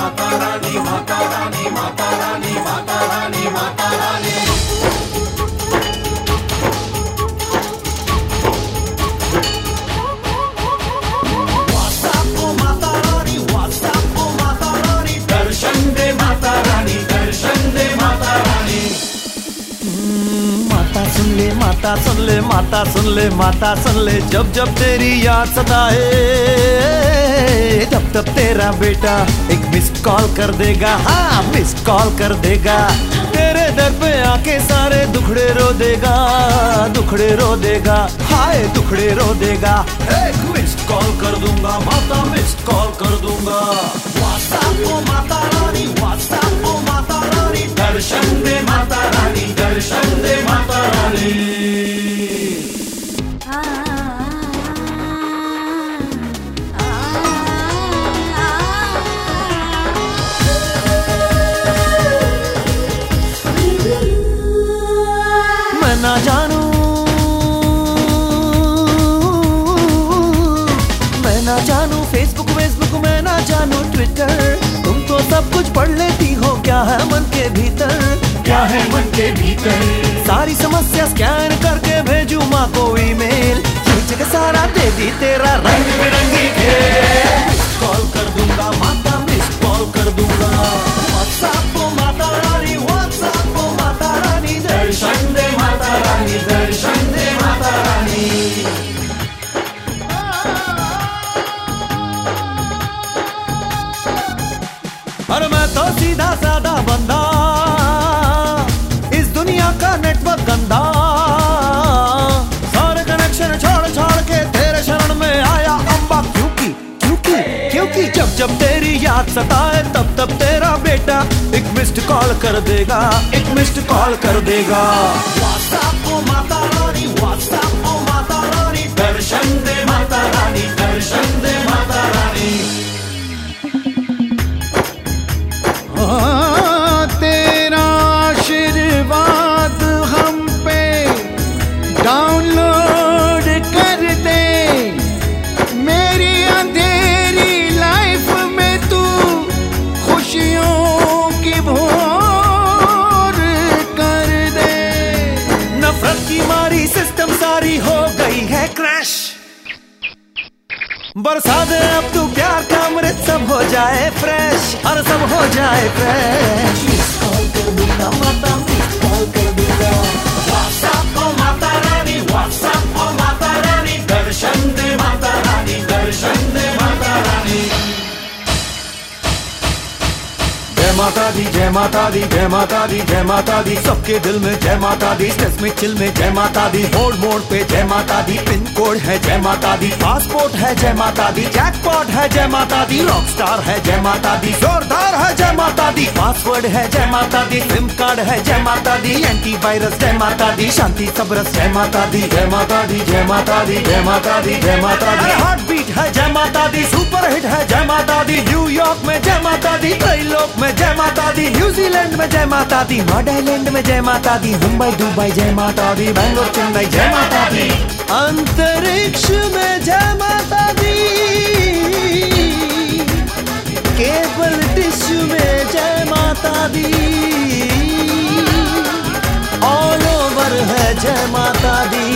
Mata Rani, Mata Rani, Mata Rani, Mata Rani, Mata Rani. WhatsApp को Mata Rani, WhatsApp को माता रानी, दर्शन दे माता रानी, दर्शन दे माता रानी। माता सुन ले, माता सुन ले, माता सुन ले, माता सुन ले, जब जब तेरी याद सताए, तब तब तेरा बेटा एक मिस्ड कॉल कर देगा। हाँ, मिस्ड कॉल कर देगा, तेरे दर पे आके सारे दुखड़े रो देगा, दुखड़े रो देगा, हाय दुखड़े रो देगा। एक मिस्ड कॉल कर दूंगा माता, मिस्ड कॉल कर दूंगा। व्हाट्सएप को माता रानी, व्हाट्सएप को माता रानी, दर्शन दे माता रानी, दर्शन दे माता रानी। मैं ना जानू, मैं ना जानू फेसबुक वेसबुक, मैं ना जानू ट्विटर, तुम तो सब कुछ पढ़ लेती हो, क्या है मन के भीतर, क्या है मन के भीतर। सारी समस्या स्कैन करके भेजू माँ को ईमेल, ये जगह सारा दे दी तेरा रंग बिरंगी खेल। मिस्ड कॉल कर दूंगा माता, मिस्ड कॉल कर दूंगा। व्हाट्सएप को माता रानी, व्हाट्सएप को माता रानी, दर्शन दे माता रानी, दर्शन दे माता रानी। और मैं तो सीधा साधा बंदा, इस दुनिया का नेटवर्क गंदा, सारे कनेक्शन छोड़ छोड़ के तेरे शरण में आया अम्बा। क्योंकि क्योंकि क्योंकि जब जब तेरी याद सताए, तब तब तेरा बेटा एक मिस्ड कॉल कर देगा, एक मिस्ड कॉल कर देगा। व्हाट्सएप को माता रानी, व्हाट्सएप को माता रानी, दर्शन दे माता रानी, दर्शन दे माता रानी। तेरा आशीर्वाद हम पे डाउनलोड कर दे, मेरी अंधेरी लाइफ में तू खुशियों की भोर कर दे। नफरत की मारी सिस्टम सारी हो गई है क्रैश, बरसा दे अब तू प्यार का अमृत, सब हो जाए फ्रेश, हर सब हो जाए फ्रेश। मिस्ड कॉल कर दूंगा माता, मिस्ड कॉल कर दूंगा। व्हाट्सएप को माता रानी, व्हाट्सएप को माता रानी, दर्शन दे माता रानी, दर्शन दे माता रानी। जय माता दी, जय माता दी, जय माता दी, जय माता दी, सबके दिल में जय माता दी, स्ट्रेस में चिल में जय माता दी, मोड़ मोड़ पे जय माता दी, पिन कोड है जय माता दी, पासपोर्ट है जय माता दी, जैकपॉट है जय माता दी, रॉक स्टार है जय माता दी, जोरदार है जय माता दी, पासवर्ड है जय माता दी, सिम कार्ड है जय माता दी, एंटीवायरस जय माता दी, शांति सबरस जय माता दी, जय माता दी, जय माता दी, जय माता दी, जय माता दी। हार्ट बीट है जय माता दी, सुपर हिट है जय माता दी, न्यूयॉर्क में जय माता दी, त्रैलोक में जय माता दी, न्यूजीलैंड में जय माता दी, नागालैंड में जय माता दी, मुंबई दुबई जय माता दी, बैंगलोर चेन्नई जय माता दी, अंतरिक्ष में जय माता दी, केबल डिश में जय माता दी, ऑल ओवर है जय माता दी।